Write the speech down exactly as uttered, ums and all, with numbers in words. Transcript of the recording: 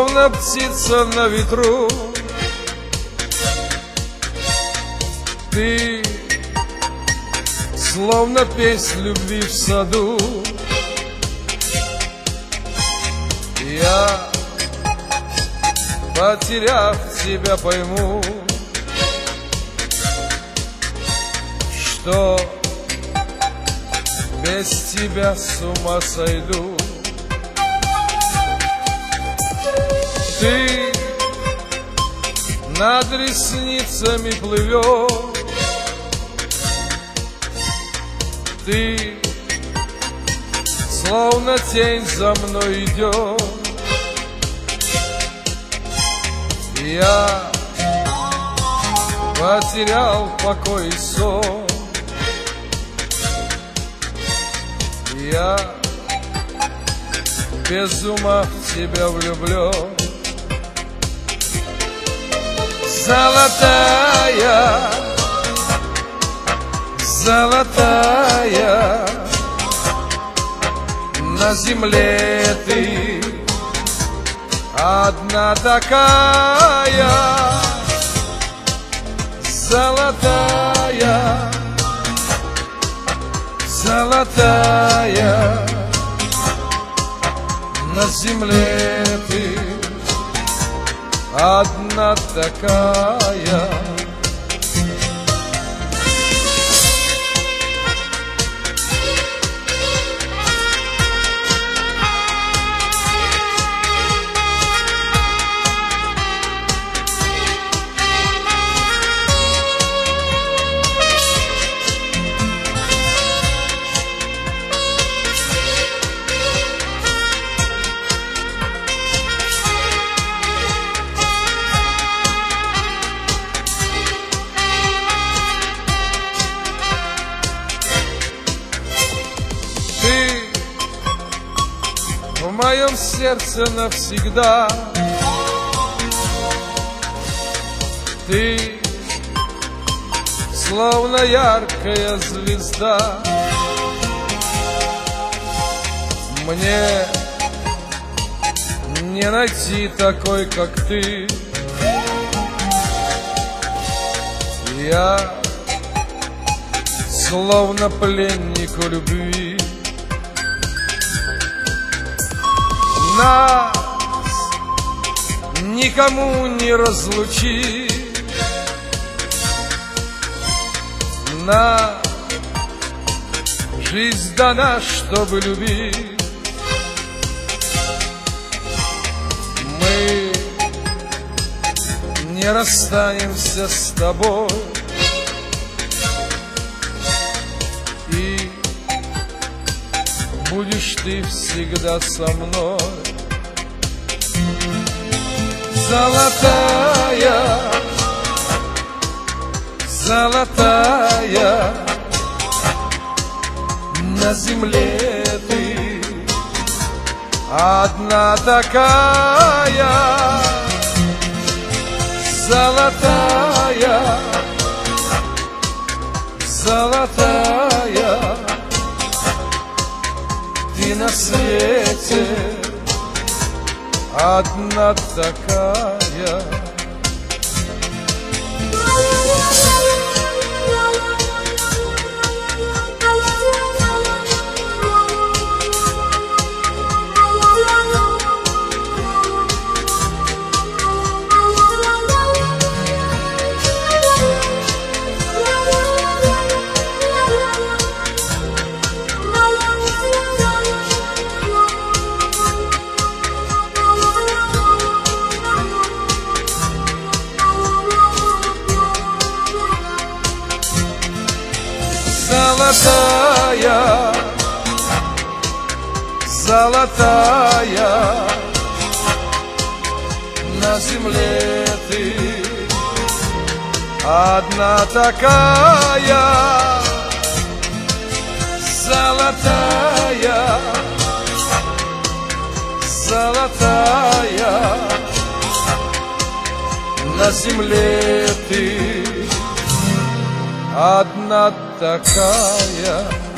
словно птица на ветру. Ты словно песнь любви в саду. Я, потеряв тебя, пойму, что без тебя с ума сойду. Ты над ресницами плывешь, ты словно тень за мной идешь. Я потерял покой и сон. Я без ума в тебя влюблен. Золотая, золотая, на земле ты одна такая. Золотая, золотая, на земле ты одна такая. В моем сердце навсегда. Ты словно яркая звезда. Мне не найти такой, как ты. Я словно пленник у любви. Нас никому не разлучить. На жизнь дана, чтобы любить. Мы не расстанемся с тобой. И будешь ты всегда со мной. Золотая, золотая, на земле ты одна такая. Золотая, золотая, ты на свете одна такая. Золотая, золотая, на земле ты одна такая. Золотая, золотая, на земле ты одна такая.